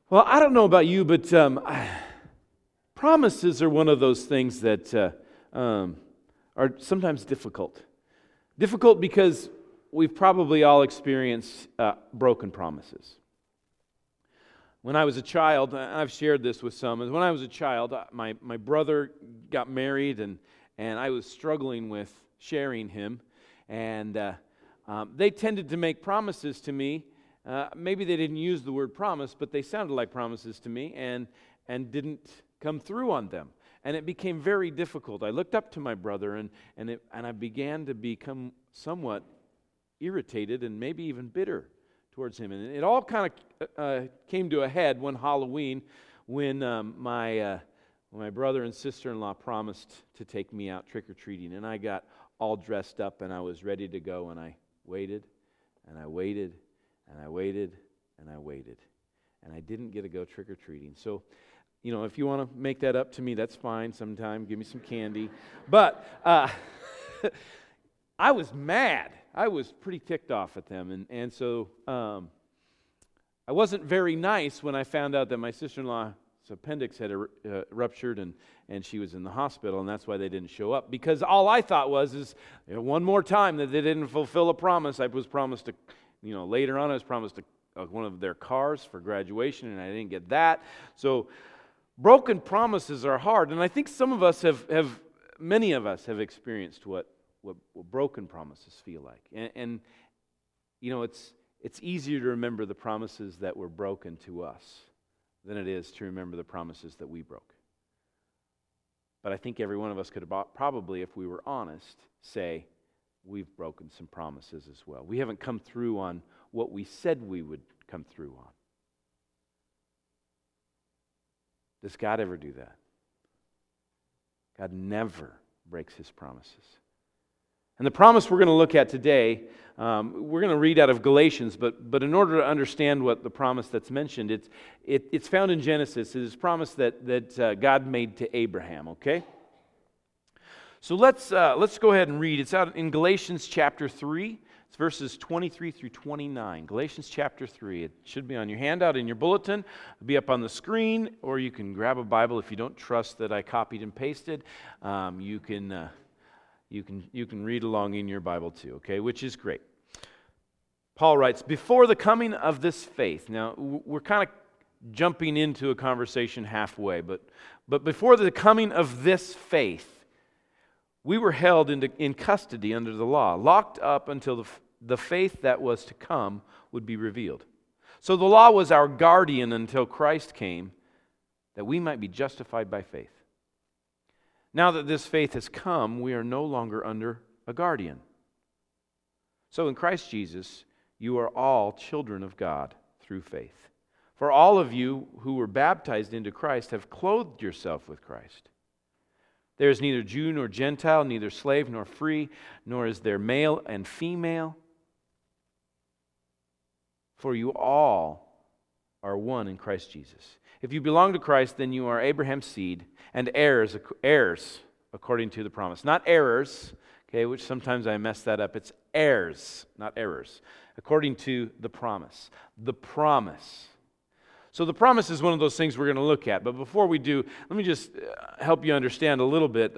Well, I don't know about you, but promises are one of those things that are sometimes difficult. Difficult because we've probably all experienced broken promises. When I was a child, I've shared this with some, when I was a child, my brother got married and I was struggling with sharing him. And they tended to make promises to me. Maybe they didn't use the word promise, but they sounded like promises to me and didn't come through on them. And it became very difficult. I looked up to my brother and I began to become somewhat irritated and maybe even bitter towards him. And it all kind of came to a head one Halloween when my brother and sister-in-law promised to take me out trick-or-treating. And I got all dressed up and I was ready to go, and I waited and I waited and I waited and I waited, and I didn't get to go trick-or-treating. So, if you want to make that up to me, that's fine sometime. Give me some candy. But I was mad. I was pretty ticked off at them. And so I wasn't very nice when I found out that my sister-in-law's appendix had ruptured and she was in the hospital, and that's why they didn't show up. Because all I thought was one more time that they didn't fulfill a promise. I was promised later on I was promised one of their cars for graduation, and I didn't get that. So broken promises are hard, and I think some of us many of us have experienced what broken promises feel like. And it's easier to remember the promises that were broken to us than it is to remember the promises that we broke. But I think every one of us could probably, if we were honest, say we've broken some promises as well. We haven't come through on what we said we would come through on. Does God ever do that? God never breaks His promises. And the promise we're going to look at today, we're going to read out of Galatians, but in order to understand what the promise that's mentioned, it's found in Genesis. It is a promise that God made to Abraham, okay? So let's go ahead and read. It's out in Galatians chapter 3. It's verses 23 through 29. Galatians chapter 3. It should be on your handout in your bulletin. It'll be up on the screen, or you can grab a Bible if you don't trust that I copied and pasted. You can read along in your Bible too, okay, which is great. Paul writes, before the coming of this faith. Now, we're kind of jumping into a conversation halfway, but before the coming of this faith, we were held in custody under the law, locked up until the faith that was to come would be revealed. So the law was our guardian until Christ came, that we might be justified by faith. Now that this faith has come, we are no longer under a guardian. So in Christ Jesus, you are all children of God through faith. For all of you who were baptized into Christ have clothed yourself with Christ. There is neither Jew nor Gentile, neither slave nor free, nor is there male and female. For you all are one in Christ Jesus. If you belong to Christ, then you are Abraham's seed and heirs according to the promise. Not errors, okay, which sometimes I mess that up. It's heirs, not errors, according to the promise. The promise. So the promise is one of those things we're going to look at. But before we do, let me just help you understand a little bit.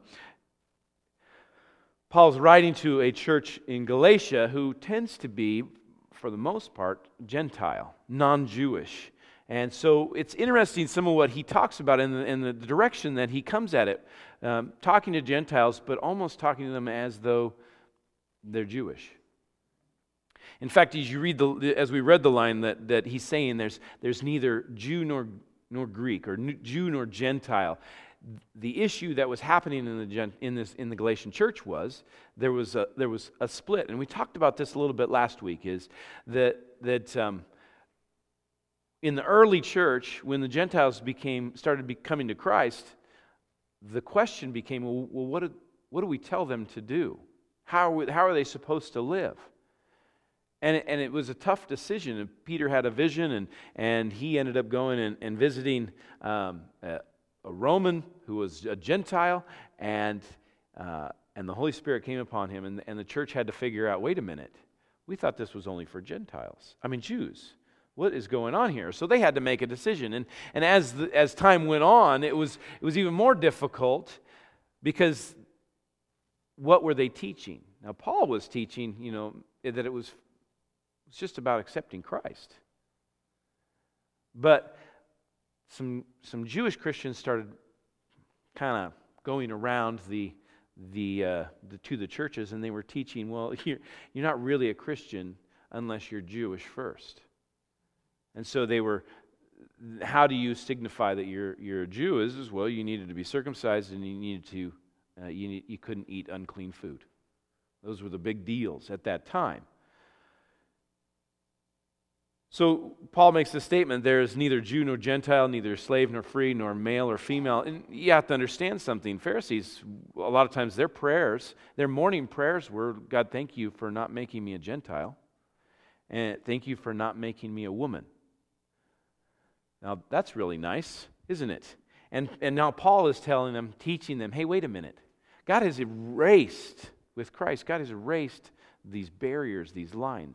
Paul's writing to a church in Galatia who tends to be, for the most part, Gentile, non-Jewish. And so it's interesting some of what he talks about in the direction that he comes at it, talking to Gentiles, but almost talking to them as though they're Jewish. In fact, as we read the line that he's saying, there's neither Jew nor Greek, or Jew nor Gentile. The issue that was happening in the Galatian church was there was a split, and we talked about this a little bit last week. Is that in the early church, when the Gentiles started coming to Christ, the question became, well, what do we tell them to do? How are they supposed to live? And it was a tough decision. And Peter had a vision, and he ended up going and visiting a Roman who was a Gentile, and the Holy Spirit came upon him, and the church had to figure out, wait a minute, we thought this was only for Jews. what is going on here? So they had to make a decision. And as time went on, it was even more difficult because what were they teaching? Now, Paul was teaching, that it was just about accepting Christ. But some Jewish Christians started kind of going around to the churches, and they were teaching, well, you're not really a Christian unless you're Jewish first. And so they were, how do you signify that you're a Jew? Is well, you needed to be circumcised, and you needed to you couldn't eat unclean food. Those were the big deals at that time. So Paul makes the statement, there is neither Jew nor Gentile, neither slave nor free, nor male or female. And you have to understand something. Pharisees, a lot of times their prayers, their morning prayers were, God, thank you for not making me a Gentile. And thank you for not making me a woman. Now that's really nice, isn't it? And now Paul is telling them, teaching them, hey, wait a minute. God has erased, with Christ, God has erased these barriers, these lines.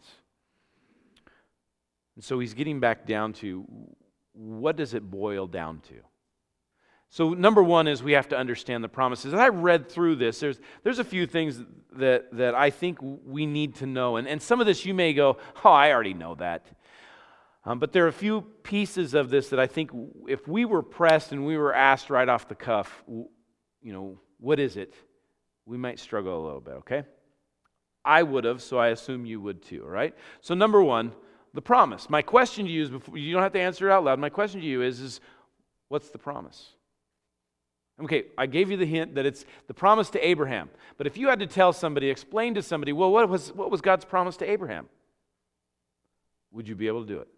And so he's getting back down to, what does it boil down to? So number one is we have to understand the promises. As I read through this, there's a few things that I think we need to know. And some of this you may go, oh, I already know that. But there are a few pieces of this that I think if we were pressed and we were asked right off the cuff, what is it? We might struggle a little bit, okay? I would have, so I assume you would too, all right? So number one, the promise. My question to you is, before, you don't have to answer it out loud, my question to you is what's the promise? Okay, I gave you the hint that it's the promise to Abraham. But if you had to tell somebody, explain to somebody, well, what was God's promise to Abraham? Would you be able to do it?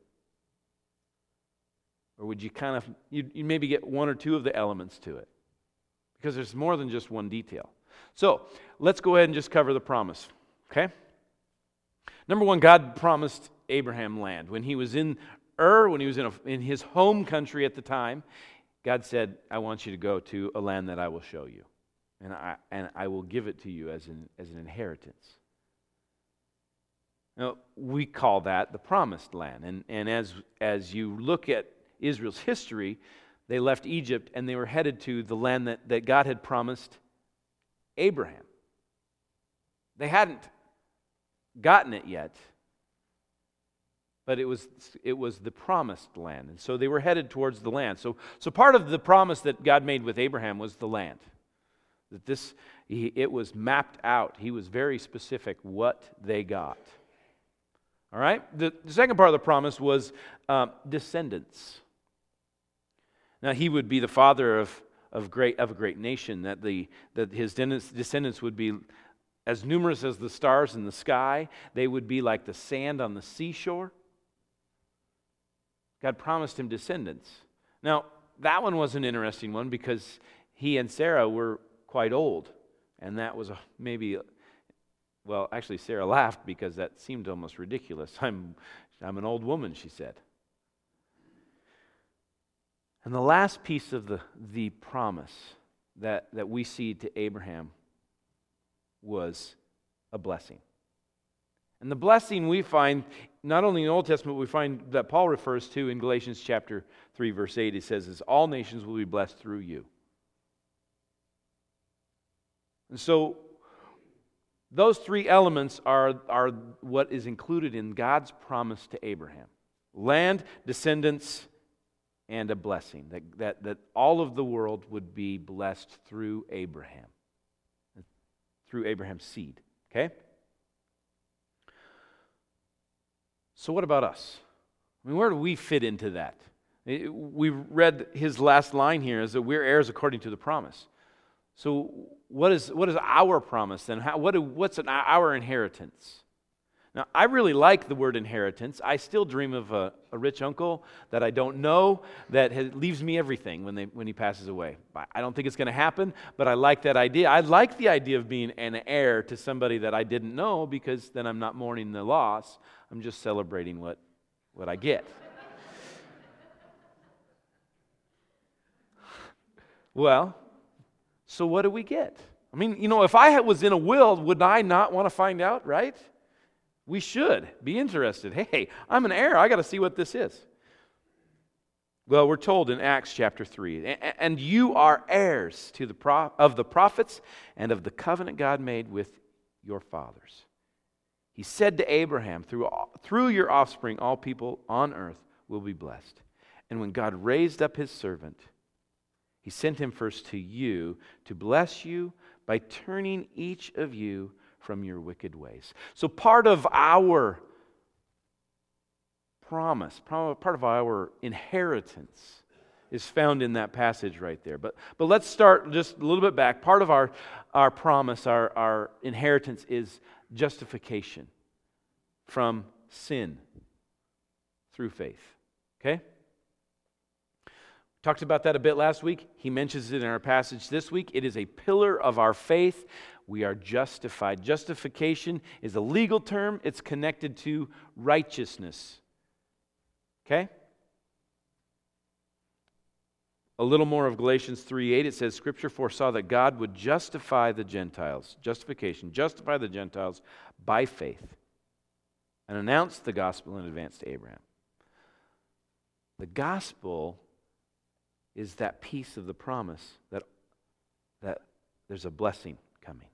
Or would you you maybe get one or two of the elements to it? Because there's more than just one detail. So, let's go ahead and just cover the promise, okay? Number one, God promised Abraham land. When he was in Ur, when he was in his home country at the time, God said, I want you to go to a land that I will show you. And I will give it to you as an inheritance. Now, we call that the promised land. And as you look at Israel's history, they left Egypt and they were headed to the land that God had promised Abraham. They hadn't gotten it yet, but it was the promised land. And so they were headed towards the land. So part of the promise that God made with Abraham was the land. That it was mapped out. He was very specific what they got. All right? The second part of the promise was descendants. Now he would be the father of a great nation, that his descendants would be as numerous as the stars in the sky. They would be like the sand on the seashore. God promised him descendants. Now, that one was an interesting one because he and Sarah were quite old. And that was actually Sarah laughed because that seemed almost ridiculous. I'm an old woman, she said. And the last piece of the promise that we see to Abraham was a blessing. And the blessing we find, not only in the Old Testament, we find that Paul refers to in Galatians chapter 3, verse 8. He says, all nations will be blessed through you. And so, those three elements are what is included in God's promise to Abraham. Land, descendants, and a blessing. That all of the world would be blessed through Abraham. Through Abraham's seed. Okay? So what about us? I mean, where do we fit into that? We read his last line here is that we're heirs according to the promise. So what is our promise then? What's our inheritance? Now, I really like the word inheritance. I still dream of a rich uncle that I don't know that leaves me everything when he passes away. I don't think it's going to happen, but I like that idea. I like the idea of being an heir to somebody that I didn't know because then I'm not mourning the loss. I'm just celebrating what I get. Well, so what do we get? I mean, if I was in a will, would I not want to find out, right? We should be interested. Hey, I'm an heir. I got to see what this is. Well, we're told in Acts chapter 3, and you are heirs of the prophets and of the covenant God made with your fathers. He said to Abraham, through your offspring, all people on earth will be blessed. And when God raised up his servant, he sent him first to you to bless you by turning each of you from your wicked ways. So part of our promise, part of our inheritance is found in that passage right there. But let's start just a little bit back. Part of our promise, our inheritance is justification from sin through faith. Okay? Talked about that a bit last week. He mentions it in our passage this week. It is a pillar of our faith. We are justified. Justification is a legal term. It's connected to righteousness. Okay? A little more of Galatians 3:8. It says, Scripture foresaw that God would justify the Gentiles, justify the Gentiles by faith, and announced the gospel in advance to Abraham. The gospel is that piece of the promise that there's a blessing coming.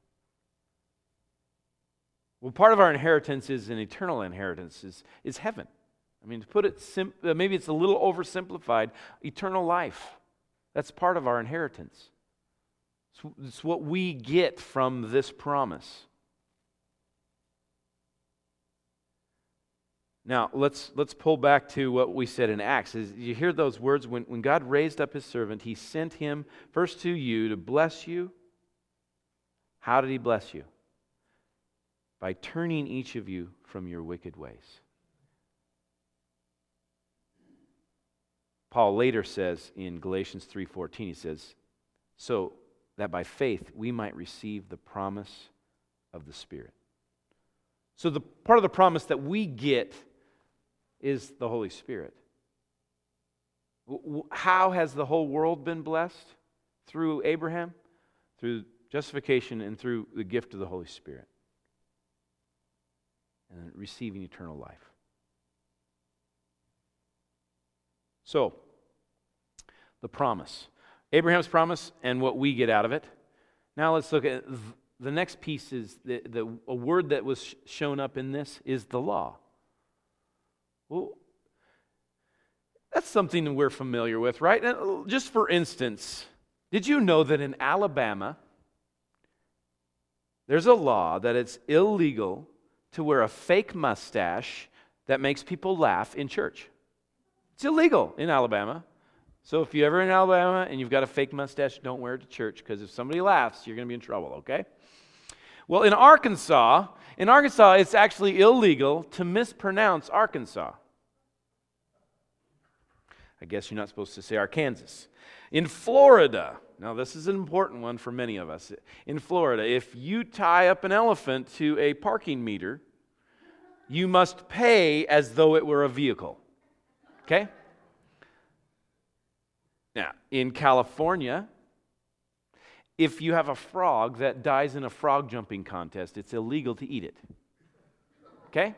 Well, part of our inheritance is an eternal inheritance, is heaven. I mean, to put it maybe it's a little oversimplified, eternal life. That's part of our inheritance. It's what we get from this promise. Now, let's pull back to what we said in Acts. You hear those words? When God raised up his servant, he sent him first to you to bless you. How did he bless you? By turning each of you from your wicked ways. Paul later says in Galatians 3:14, he says, so that by faith we might receive the promise of the Spirit. So the part of the promise that we get is the Holy Spirit. How has the whole world been blessed? Through Abraham, through justification, and through the gift of the Holy Spirit. And receiving eternal life. So, the promise. Abraham's promise and what we get out of it. Now let's look at the next piece. Is a word that was shown up in this is the law. Well, that's something we're familiar with, right? And just for instance, did you know that in Alabama, there's a law that it's illegal to wear a fake mustache that makes people laugh in church? It's illegal in Alabama. So if you're ever in Alabama and you've got a fake mustache, don't wear it to church, because if somebody laughs, you're going to be in trouble, okay? Well, in Arkansas, it's actually illegal to mispronounce Arkansas. I guess you're not supposed to say Arkansas. In Florida, now this is an important one for many of us. In Florida, if you tie up an elephant to a parking meter, you must pay as though it were a vehicle. Okay? Now, in California, if you have a frog that dies in a frog jumping contest, it's illegal to eat it. Okay?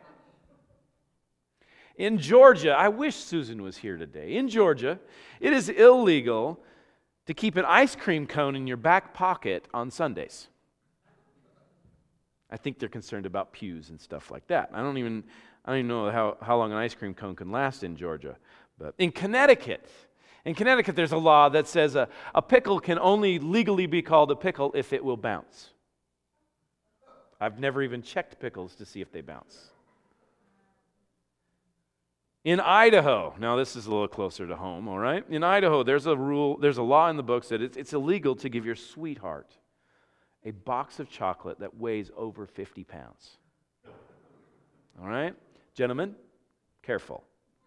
In Georgia, I wish Susan was here today. In Georgia, it is illegal to keep an ice cream cone in your back pocket on Sundays. I think they're concerned about pews and stuff like that. I don't even know how long an ice cream cone can last in Georgia. But in Connecticut, there's a law that says a pickle can only legally be called a pickle if it will bounce. I've never even checked pickles to see if they bounce. In Idaho, now this is a little closer to home, all right? In Idaho, there's a law in the books that it's illegal to give your sweetheart a box of chocolate that weighs over 50 pounds. All right? Gentlemen, careful.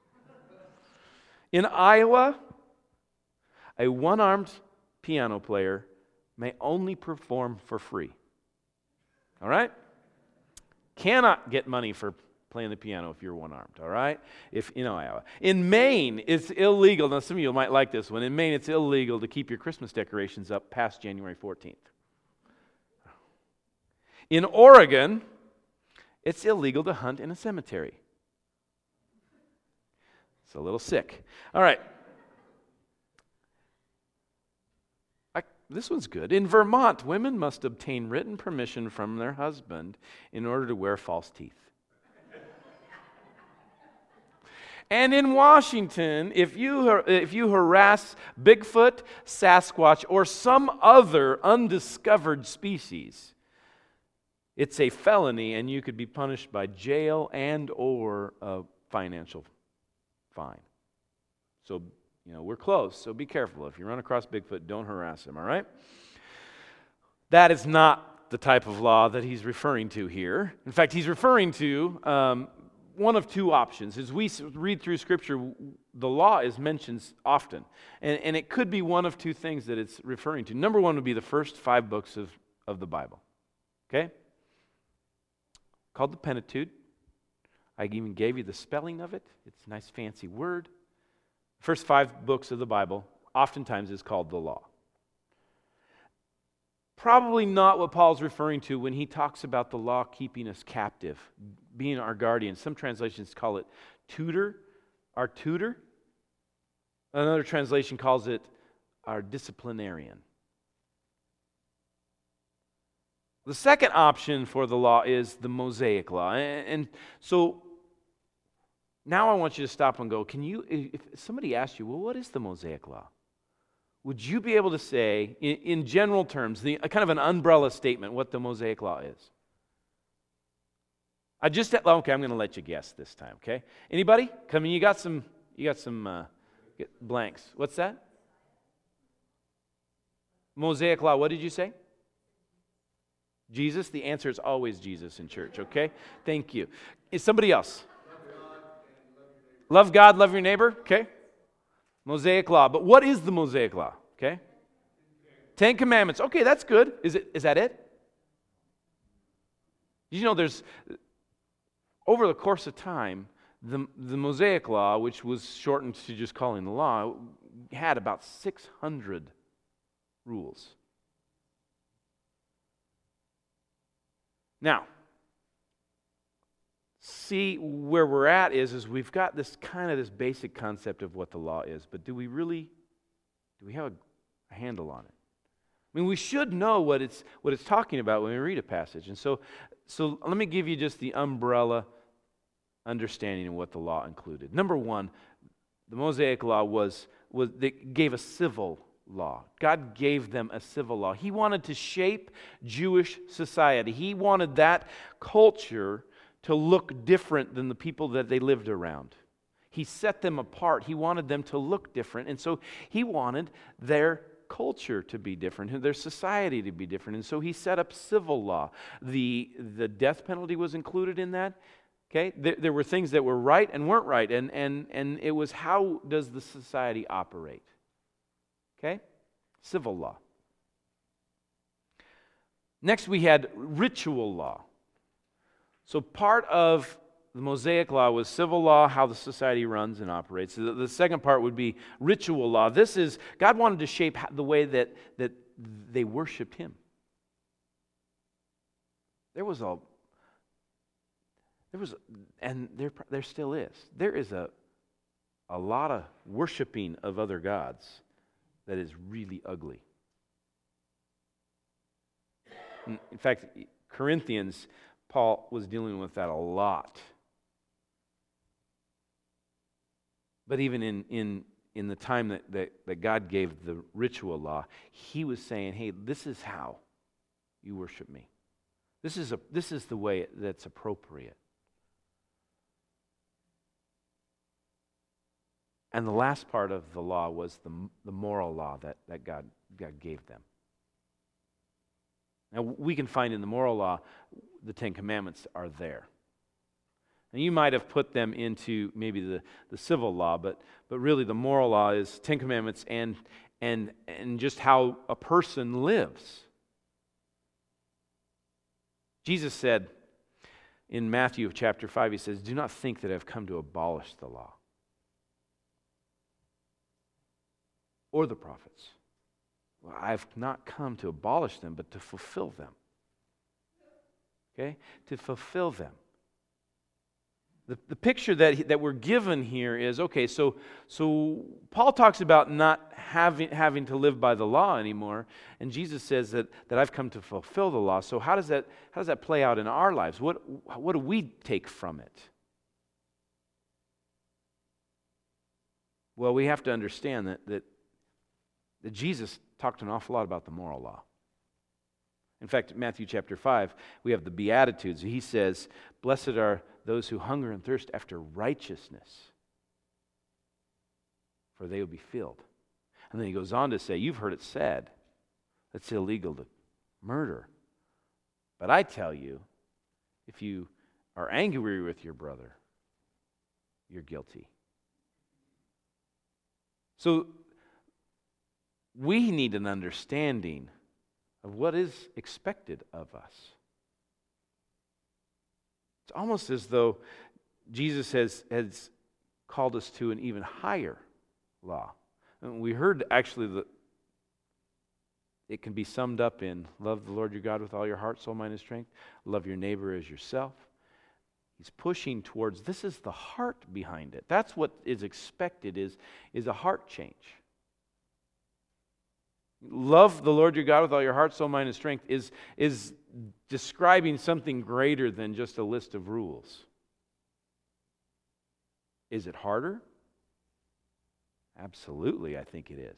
In Iowa, a one-armed piano player may only perform for free. All right? Cannot get money for playing the piano if you're one-armed, all right? Iowa. In Maine, it's illegal. Now, some of you might like this one. In Maine, it's illegal to keep your Christmas decorations up past January 14th. In Oregon, It's illegal to hunt in a cemetery. It's a little sick. All right. This one's good. In Vermont, women must obtain written permission from their husband in order to wear false teeth. And in Washington, if you harass Bigfoot, Sasquatch, or some other undiscovered species, it's a felony and you could be punished by jail and or a financial fine. So, we're close, so be careful. If you run across Bigfoot, don't harass him, all right? That is not the type of law that he's referring to here. In fact, he's referring to one of two options. As we read through Scripture, the law is mentioned often, and it could be one of two things that it's referring to. Number one would be the first 5 books of the Bible, okay? Called the Pentateuch. I even gave you the spelling of it. It's a nice fancy word. First 5 books of the Bible oftentimes is called the law. Probably not what Paul's referring to when he talks about the law keeping us captive, being our guardian. Some translations call it our tutor. Another translation calls it our disciplinarian. The second option for the law is the Mosaic law. And so now I want you to stop and go, if somebody asked you, well, what is the Mosaic law? Would you be able to say, in general terms, kind of an umbrella statement, what the Mosaic law is? Okay, I'm going to let you guess this time, okay? Anybody? Come in, you got some blanks. What's that? Mosaic law, what did you say? Jesus? The answer is always Jesus in church, okay? Thank you. Is somebody else? Love God, love your neighbor, okay? Mosaic law. But what is the Mosaic law, okay? 10 Commandments. Okay, that's good. Is that it? There's, over the course of time, the Mosaic law, which was shortened to just calling the law, had about 600 rules. Now, see where we're at is we've got this basic concept of what the law is, but do we have a handle on it? I mean, we should know what it's talking about when we read a passage. And so let me give you just the umbrella understanding of what the law included. Number one, the Mosaic law they gave a civil law. God gave them a civil law. He wanted to shape Jewish society. He wanted that culture to look different than the people that they lived around. He set them apart. He wanted them to look different. And so he wanted their culture to be different, their society to be different. And so he set up civil law. The death penalty was included in that. Okay? There were things that were right and weren't right. And it was, how does the society operate? Okay? Civil law. Next we had ritual law. So part of the Mosaic law was civil law, how the society runs and operates. The second part would be ritual law. This is, God wanted to shape the way that they worshiped Him. There still is. There is a lot of worshiping of other gods that is really ugly. In fact, Corinthians, Paul was dealing with that a lot. But even in the time that God gave the ritual law, He was saying, hey, this is how you worship me. This is the way that's appropriate. And the last part of the law was the moral law that God gave them. Now, we can find in the moral law, the 10 Commandments are there. And you might have put them into maybe the civil law, but really the moral law is 10 Commandments and just how a person lives. Jesus said in Matthew chapter 5, He says, do not think that I've come to abolish the law or the prophets. Well, I've not come to abolish them, but to fulfill them. Okay? To fulfill them. The picture that we're given here is, okay, so Paul talks about not having to live by the law anymore, and Jesus says that I've come to fulfill the law. So how does that play out in our lives? What do we take from it? Well, we have to understand that Jesus talked an awful lot about the moral law. In fact, Matthew chapter 5, we have the Beatitudes. He says, "Blessed are those who hunger and thirst after righteousness, for they will be filled." And then he goes on to say, "You've heard it said, it's illegal to murder. But I tell you, if you are angry with your brother, you're guilty." So we need an understanding of what is expected of us. It's almost as though Jesus has called us to an even higher law. And we heard actually that it can be summed up in love the Lord your God with all your heart, soul, mind, and strength. Love your neighbor as yourself. He's pushing towards, this is the heart behind it. That's what is expected, is a heart change. Love the Lord your God with all your heart, soul, mind, and strength is describing something greater than just a list of rules. Is it harder? Absolutely, I think it is.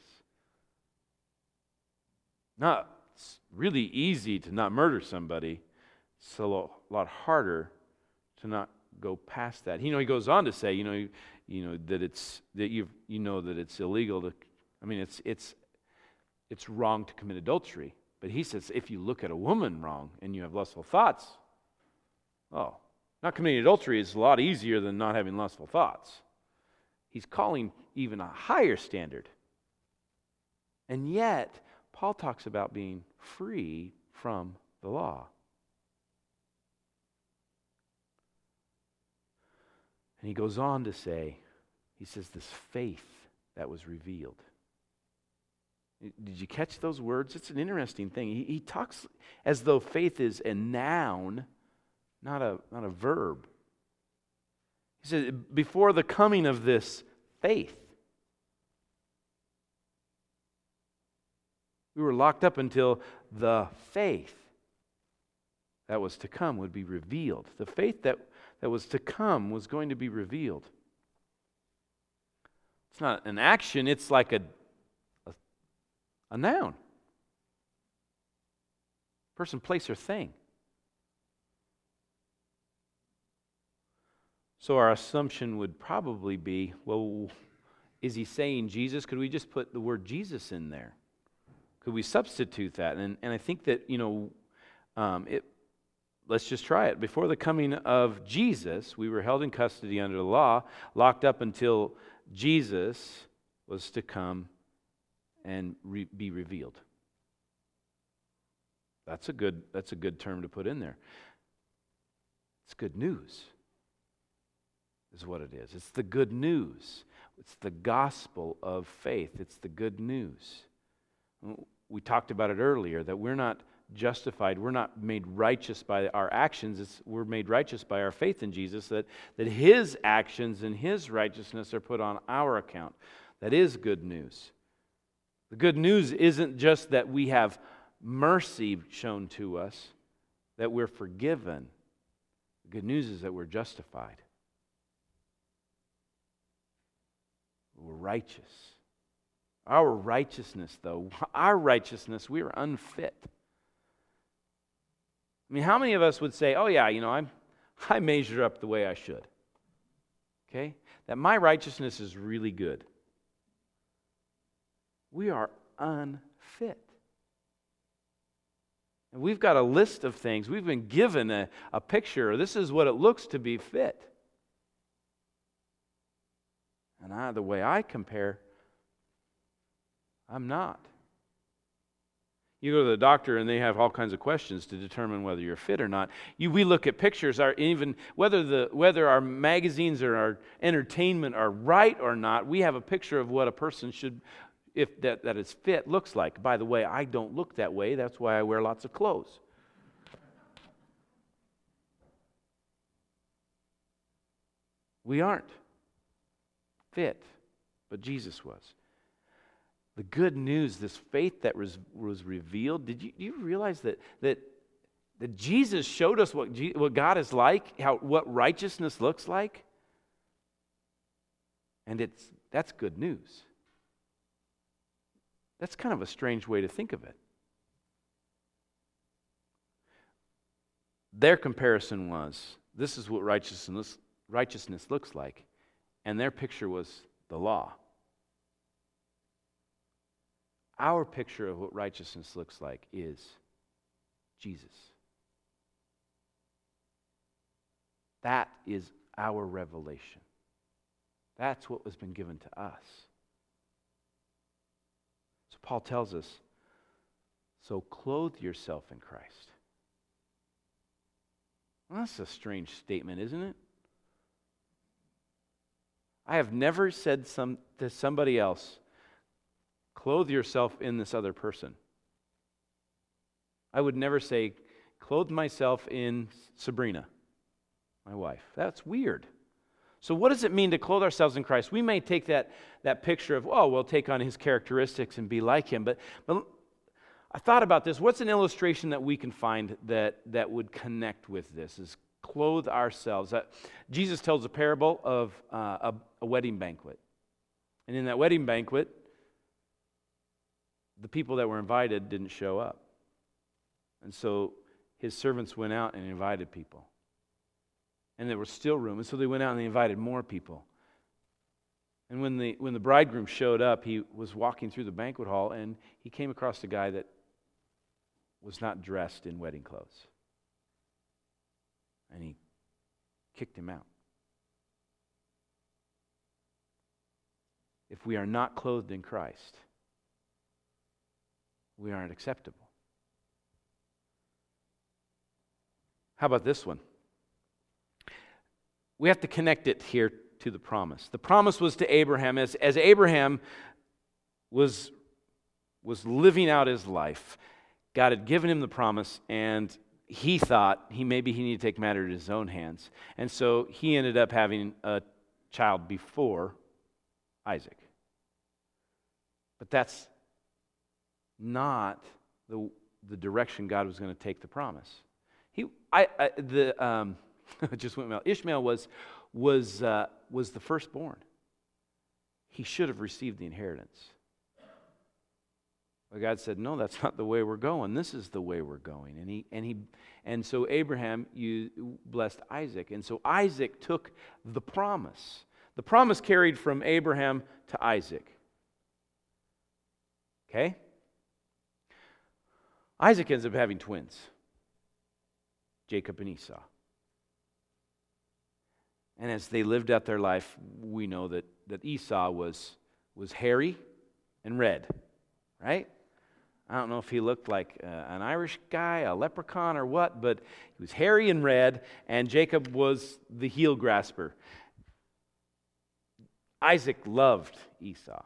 It's really easy to not murder somebody. It's a lot harder to not go past that. He goes on to say, that it's illegal to. I mean, it's wrong to commit adultery. But he says, if you look at a woman wrong and you have lustful thoughts, not committing adultery is a lot easier than not having lustful thoughts. He's calling even a higher standard. And yet, Paul talks about being free from the law. And he goes on to say, he says, this faith that was revealed. Did you catch those words? It's an interesting thing. He talks as though faith is a noun, not a verb. He said, before the coming of this faith, we were locked up until the faith that was to come would be revealed. The faith that was to come was going to be revealed. It's not an action, it's like a noun. Person, place, or thing. So our assumption would probably be, well, is he saying Jesus? Could we just put the word Jesus in there? Could we substitute that? And I think that, let's just try it. Before the coming of Jesus, we were held in custody under the law, locked up until Jesus was to come and be revealed. That's a good term to put in there. It's good news, is what it is. It's the good news. It's the gospel of faith. It's the good news. We talked about it earlier, that we're not justified, we're not made righteous by our actions, we're made righteous by our faith in Jesus, that His actions and His righteousness are put on our account. That is good news. The good news isn't just that we have mercy shown to us, that we're forgiven. The good news is that we're justified. We're righteous. Our righteousness, we are unfit. I mean, how many of us would say, oh yeah, I measure up the way I should. Okay? That my righteousness is really good. We are unfit. And we've got a list of things. We've been given a picture. This is what it looks to be fit. And the way I compare, I'm not. You go to the doctor and they have all kinds of questions to determine whether you're fit or not. We look at pictures, even whether our magazines or our entertainment are right or not. We have a picture of what a person should, if that is fit, looks like. By the way, I don't look that way. That's why I wear lots of clothes. We aren't fit, but Jesus was. The good news, this faith that was revealed, do you realize that Jesus showed us what God is like, what righteousness looks like? And that's good news. That's kind of a strange way to think of it. Their comparison was, this is what righteousness looks like. And their picture was the law. Our picture of what righteousness looks like is Jesus. That is our revelation. That's what has been given to us. So Paul tells us, so clothe yourself in Christ. Well, that's a strange statement, isn't it? I have never said to somebody else, clothe yourself in this other person. I would never say, clothe myself in Sabrina, my wife. That's weird. So what does it mean to clothe ourselves in Christ? We may take that picture of, we'll take on his characteristics and be like him. But I thought about this. What's an illustration that we can find that would connect with this? Is clothe ourselves. Jesus tells a parable of a wedding banquet. And in that wedding banquet, the people that were invited didn't show up. And so his servants went out and invited people. And there was still room. And so they went out and they invited more people. And when the bridegroom showed up, he was walking through the banquet hall and he came across a guy that was not dressed in wedding clothes. And he kicked him out. If we are not clothed in Christ, we aren't acceptable. How about this one? We have to connect it here to the promise. The promise was to Abraham. As Abraham was living out his life, God had given him the promise, and he thought maybe he needed to take matters in his own hands. And so he ended up having a child before Isaac. But that's not the direction God was going to take the promise. Just went well. Ishmael was the firstborn. He should have received the inheritance. But God said, "No, that's not the way we're going. This is the way we're going." And so Abraham blessed Isaac, and so Isaac took the promise. The promise carried from Abraham to Isaac. Okay? Isaac ends up having twins, Jacob and Esau. And as they lived out their life, we know that Esau was hairy and red, right? I don't know if he looked like an Irish guy, a leprechaun, or what, but he was hairy and red, and Jacob was the heel grasper. Isaac loved Esau.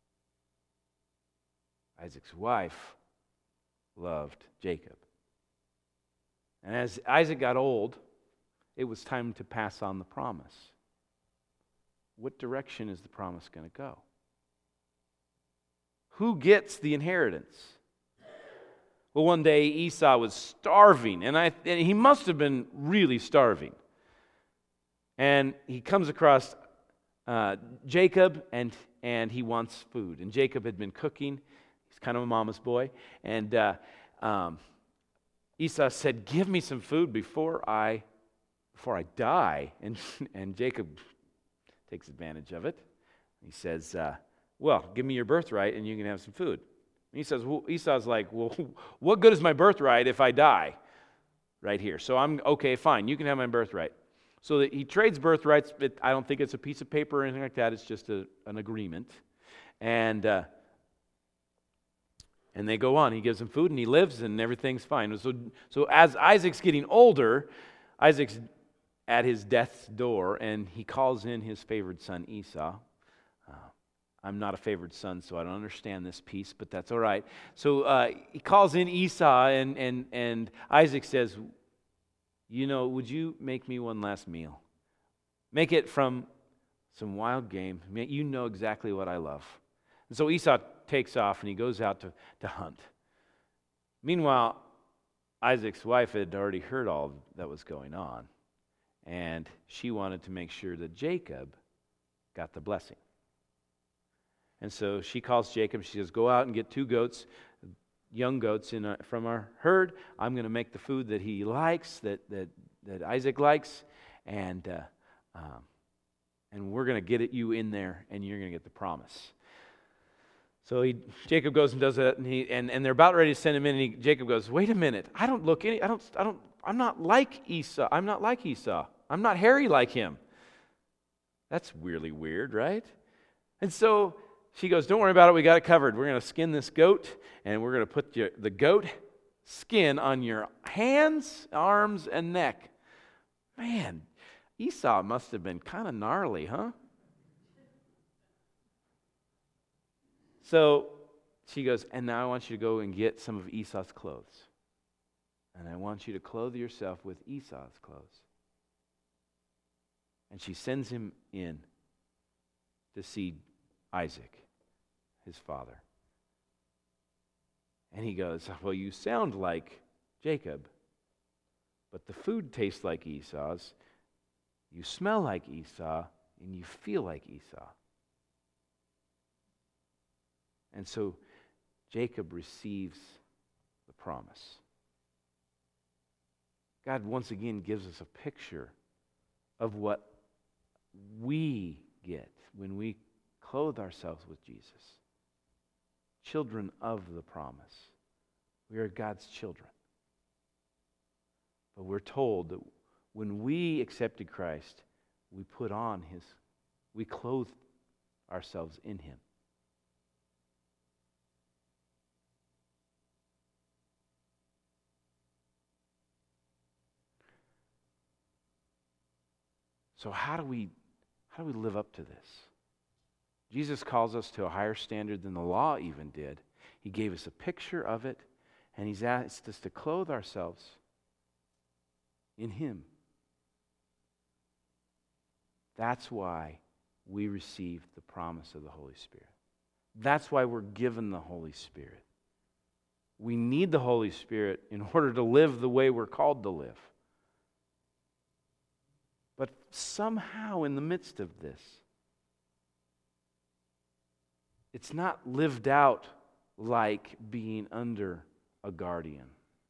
Isaac's wife loved Jacob. And as Isaac got old, it was time to pass on the promise. What direction is the promise going to go? Who gets the inheritance? Well, one day Esau was starving, and he must have been really starving. And he comes across Jacob, and he wants food. And Jacob had been cooking. He's kind of a mama's boy. And Esau said, "Give me some food before I die." And Jacob takes advantage of it. He says, "Well, give me your birthright and you can have some food." And Esau's like, "Well, what good is my birthright if I die right here? So I'm okay, fine, you can have my birthright." So that he trades birthrights. I don't think it's a piece of paper or anything like that. It's just an agreement. And they go on. He gives him food and he lives and everything's fine. So as Isaac's getting older, Isaac's at his death's door and he calls in his favored son Esau. I'm not a favored son, so I don't understand this piece, but that's all right. So he calls in Esau and Isaac says, "Would you make me one last meal? Make it from some wild game. You know exactly what I love. And so Esau takes off and he goes out to hunt. Meanwhile, Isaac's wife had already heard all that was going on, and she wanted to make sure that Jacob got the blessing. And so she calls Jacob. She says, go out and get 2 goats, young goats from our herd. I'm going to make the food that he likes, that Isaac likes, and we're going to get you in there, and you're going to get the promise. So Jacob goes and does it, and they're about ready to send him in. And Jacob goes, "Wait a minute! I'm not like Esau. I'm not like Esau. I'm not hairy like him." That's really weird, right? And so she goes, "Don't worry about it. We got it covered. We're going to skin this goat, and we're going to put the goat skin on your hands, arms, and neck." Man, Esau must have been kind of gnarly, huh? So she goes, "And now I want you to go and get some of Esau's clothes. And I want you to clothe yourself with Esau's clothes." And she sends him in to see Isaac, his father. And he goes, "Well, you sound like Jacob, but the food tastes like Esau's. You smell like Esau, and you feel like Esau." And so Jacob receives the promise. God once again gives us a picture of what we get when we clothe ourselves with Jesus. Children of the promise. We are God's children. But we're told that when we accepted Christ, we clothed ourselves in Him. So how do we live up to this? Jesus calls us to a higher standard than the law even did. He gave us a picture of it, and He's asked us to clothe ourselves in Him. That's why we receive the promise of the Holy Spirit. That's why we're given the Holy Spirit. We need the Holy Spirit in order to live the way we're called to live. But somehow in the midst of this, it's not lived out like being under a guardian.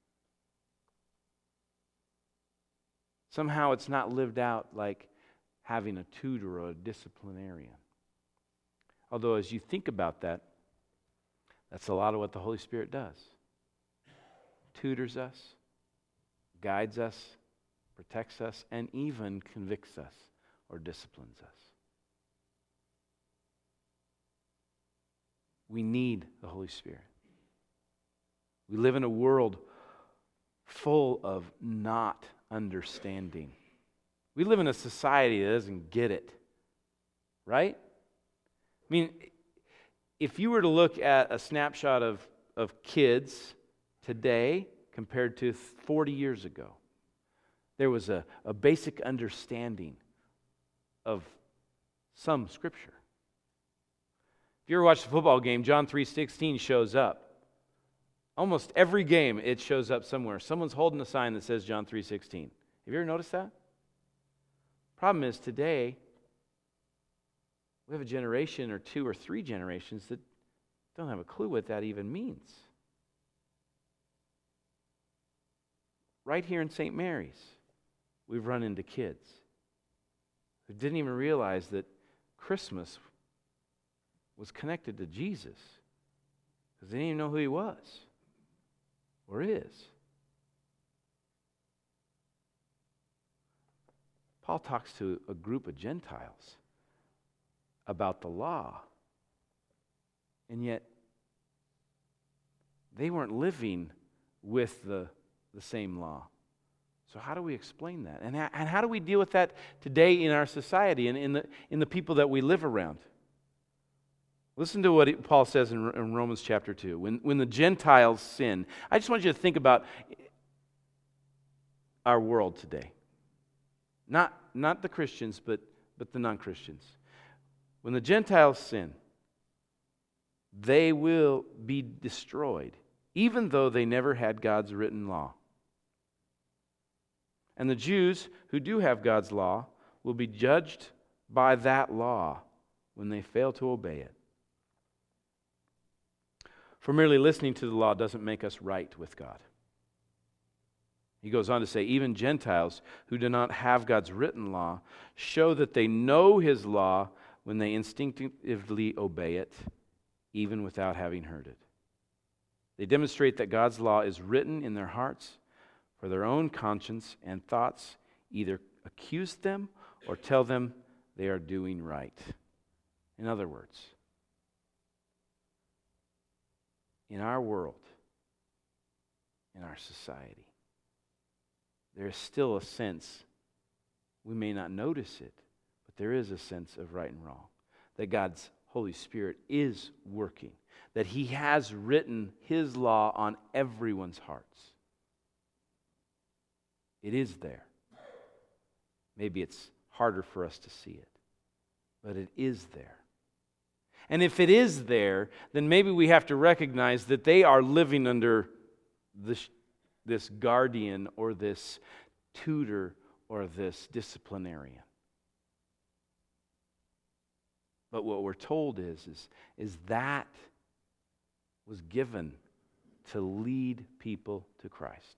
Somehow it's not lived out like having a tutor or a disciplinarian. Although as you think about that, that's a lot of what the Holy Spirit does. Tutors us, guides us, protects us, and even convicts us or disciplines us. We need the Holy Spirit. We live in a world full of not understanding. We live in a society that doesn't get it, right? I mean, if you were to look at a snapshot of kids today compared to 40 years ago, there was a basic understanding of some Scripture. If you ever watched a football game, John 3:16 shows up. Almost every game, it shows up somewhere. Someone's holding a sign that says John 3:16. Have you ever noticed that? Problem is, today, we have a generation or 2 or 3 generations that don't have a clue what that even means. Right here in St. Mary's, we've run into kids who didn't even realize that Christmas was connected to Jesus because they didn't even know who He was or is. Paul talks to a group of Gentiles about the law, and yet they weren't living with the same law. So how do we explain that? And how do we deal with that today in our society and in the people that we live around? Listen to what Paul says in Romans chapter 2. When the Gentiles sin, I just want you to think about our world today. Not the Christians, but but the non-Christians. When the Gentiles sin, they will be destroyed, even though they never had God's written law. And the Jews who do have God's law will be judged by that law when they fail to obey it. For merely listening to the law doesn't make us right with God. He goes on to say, even Gentiles who do not have God's written law show that they know His law when they instinctively obey it, even without having heard it. They demonstrate that God's law is written in their hearts, for their own conscience and thoughts either accuse them or tell them they are doing right. In other words, in our world, in our society, there is still a sense, we may not notice it, but there is a sense of right and wrong, that God's Holy Spirit is working, that He has written His law on everyone's hearts. It is there. Maybe it's harder for us to see it, but it is there. And if it is there, then maybe we have to recognize that they are living under this guardian or this tutor or this disciplinarian. But what we're told is that was given to lead people to Christ.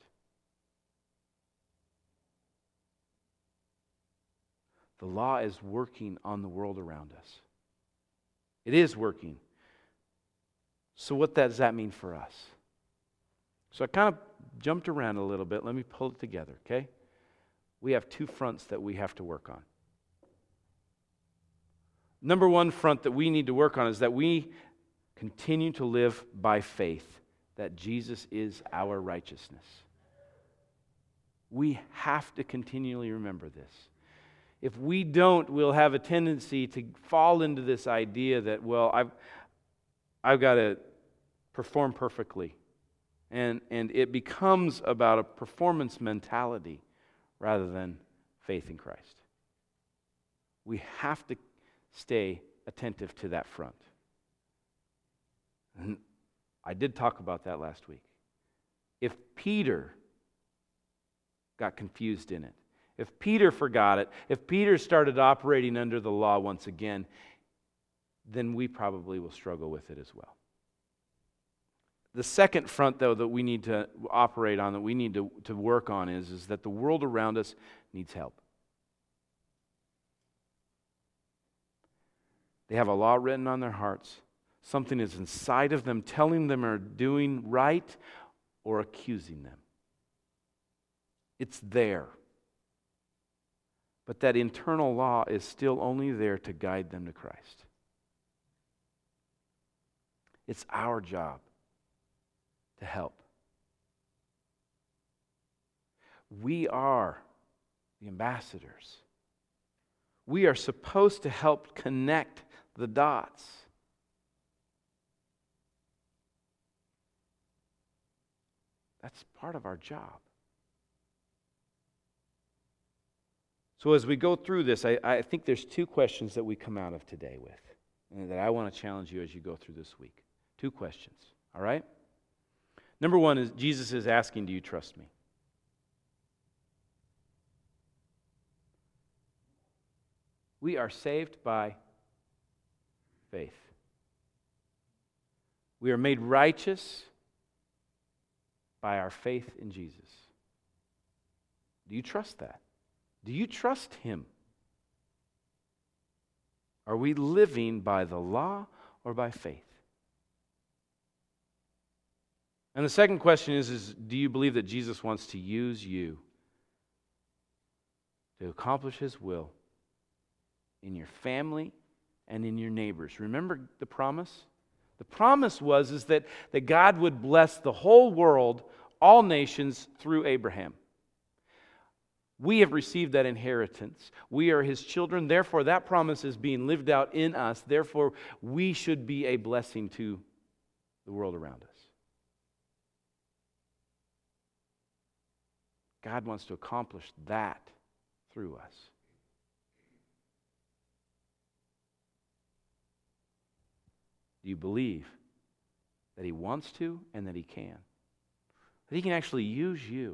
The law is working on the world around us. It is working. So what does that mean for us? So I kind of jumped around a little bit. Let me pull it together, okay? We have two fronts that we have to work on. Number one front that we need to work on is that we continue to live by faith, that Jesus is our righteousness. We have to continually remember this. If we don't, we'll have a tendency to fall into this idea that, well, I've got to perform perfectly. And it becomes about a performance mentality rather than faith in Christ. We have to stay attentive to that front. And I did talk about that last week. If Peter got confused in it, if Peter forgot it, if Peter started operating under the law once again, then we probably will struggle with it as well. The second front, though, that we need to operate on, that we need to work on is that the world around us needs help. They have a law written on their hearts. Something is inside of them telling them they're doing right or accusing them. It's there. But that internal law is still only there to guide them to Christ. It's our job to help. We are the ambassadors. We are supposed to help connect the dots. That's part of our job. So as we go through this, I think there's two questions that we come out of today with, and that I want to challenge you as you go through this week. Two questions, all right? Number one is, Jesus is asking, do you trust me? We are saved by faith. We are made righteous by our faith in Jesus. Do you trust that? Do you trust Him? Are we living by the law or by faith? And the second question is do you believe that Jesus wants to use you to accomplish His will in your family and in your neighbors? Remember the promise? The promise was that God would bless the whole world, all nations, through Abraham. We have received that inheritance. We are His children. Therefore, that promise is being lived out in us. Therefore, we should be a blessing to the world around us. God wants to accomplish that through us. Do you believe that He wants to and that He can? That He can actually use you?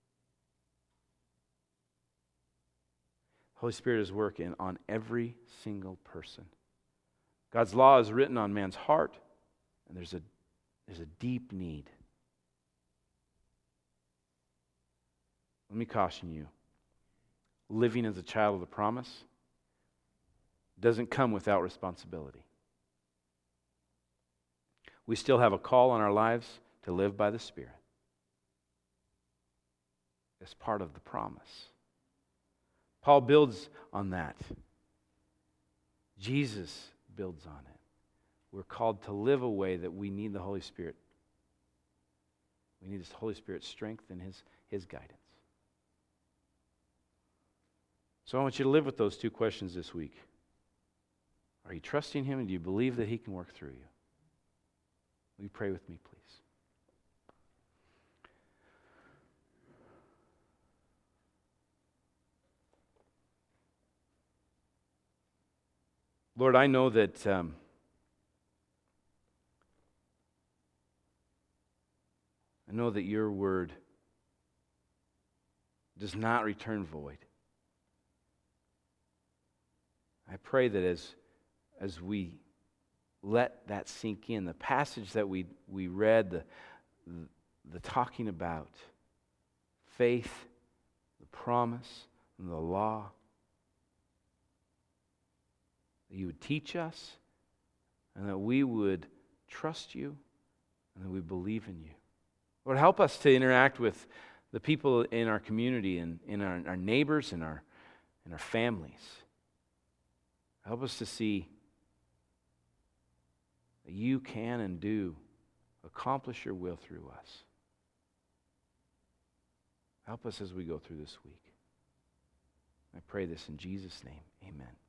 Holy Spirit is working on every single person. God's law is written on man's heart, and there's a deep need. Let me caution you. Living as a child of the promise doesn't come without responsibility. We still have a call on our lives to live by the Spirit. As part of the promise. Paul builds on that. Jesus builds on it. We're called to live a way that we need the Holy Spirit. We need the Holy Spirit's strength and His guidance. So I want you to live with those two questions this week. Are you trusting Him, and do you believe that He can work through you? Will you pray with me, please? Lord, I know that your word does not return void. I pray that as we let that sink in, the passage that we read, the talking about faith, the promise, and the law, that you would teach us, and that we would trust you, and that we believe in you. Lord, help us to interact with the people in our community and in our neighbors and our families. Help us to see that you can and do accomplish your will through us. Help us as we go through this week. I pray this in Jesus' name. Amen.